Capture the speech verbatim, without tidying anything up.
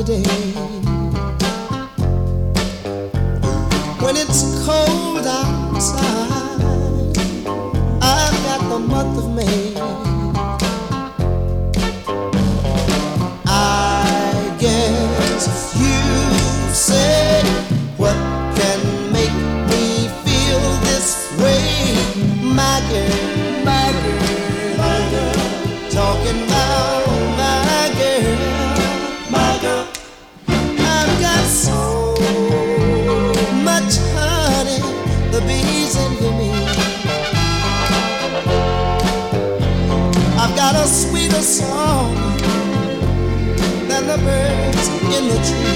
holiday. When it's cold outside, I've got the month of May. I guess you say, what can make me feel this way? My girl, my girl, my girl, talking about my girl, my girl. I've got so much honey, the bees envy me. I've got a sweeter song than the birds in the tree.